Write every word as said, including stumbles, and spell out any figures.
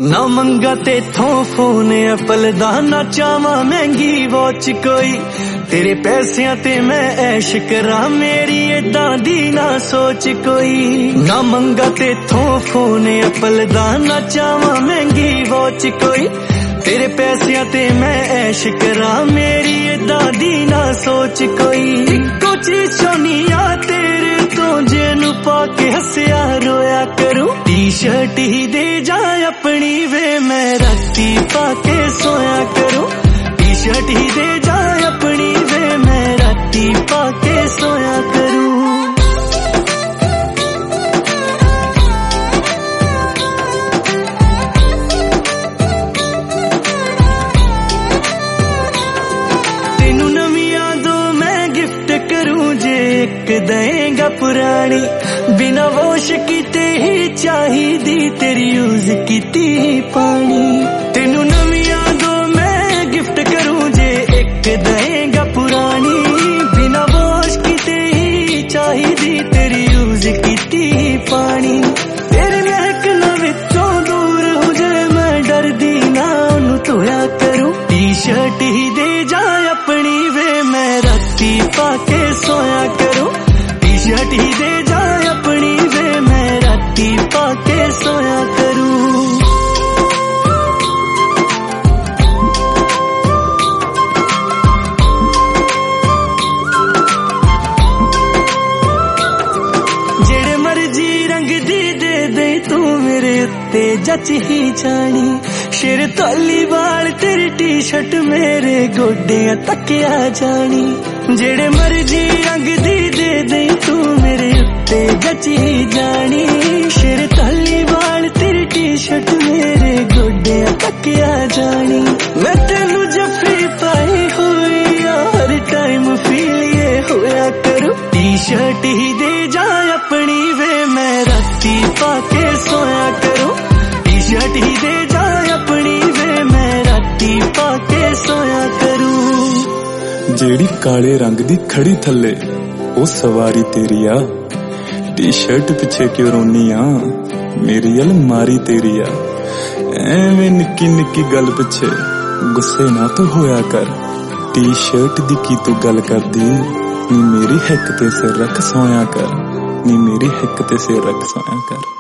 ना मंगा तेथों phone Apple दा, ना चावा महंगी वॉच कोई। तेरे पैसियां ते मैं ऐश करा, मेरी एदां दी ना सोच कोई। ना मंगा तेथों फोन एप्पल दा, ना चावा महंगी वॉच कोई। तेरे पैसियां ते मैं ऐश करा, मेरी एदां दी ना सोच कोई। इक्को चीज चाहनी आ तेरे तो, जेनू पाके हस्या रोया करूं। टी शर्ट ही दे जा अपनी वे, मैं राती पाके सोया करूं। टी शर्ट ही दे जा अपनी वे, मैं राती पाके सोया करूं। देगा पुरानी बिना वॉश कीते ही चाहिदी, तेरी यूज कीती पानी। तेनू नवियां दो मैं गिफ्ट करूं जे एक देगा पुरानी, बिना वॉश कीते ही चाहिदी, तेरी यूज कीती पानी। तेरे महक ना विचों दूर हो जाए, मैं डरदी ना ओनू धोया करूं। टी शर्ट ही दे जा अपनी वे, मैं राती पाके सोया करूं। शर्ट ही दे जा अपनी वे, मैं राती पाके सोया करूं। जेड़े मर्जी रंग दी दे दे तू, मेरे उत्ते जच ही जानी। शेर ताली वाल तेरी टी शर्ट मेरे गोडियां तकिया जानी। जेड़े मर्जी रंग दी दे दे तू, मेरे उत्ते जच ही जानी। शेर ताली वाल तेरी टी शर्ट मेरे गोडियां तकिया जानी। मैं तेनू जफरी पाई हुई हर टाइम फील ये होया करूं। टी शर्ट ही दे जा अपनी वे, मैं राती पाके सोया करूं। टी शर्ट ही दे जा अपनी वे, मैं राती पाके सोया करूं। जेड़ी काले रंग दी खड़ी थल्ले ओ सवारी तेरी आ। टी शर्ट पिछे क्यों रोनी आ, मेरी अलमारी तेरी आ। एवें निक्की निक्की गल पिछे गुस्से ना तो होया कर। टी शर्ट दी की तू गल करदी, नी मेरी हिक ते सिर रख सोया कर। नी मेरी हिक ते सिर रख सोया कर।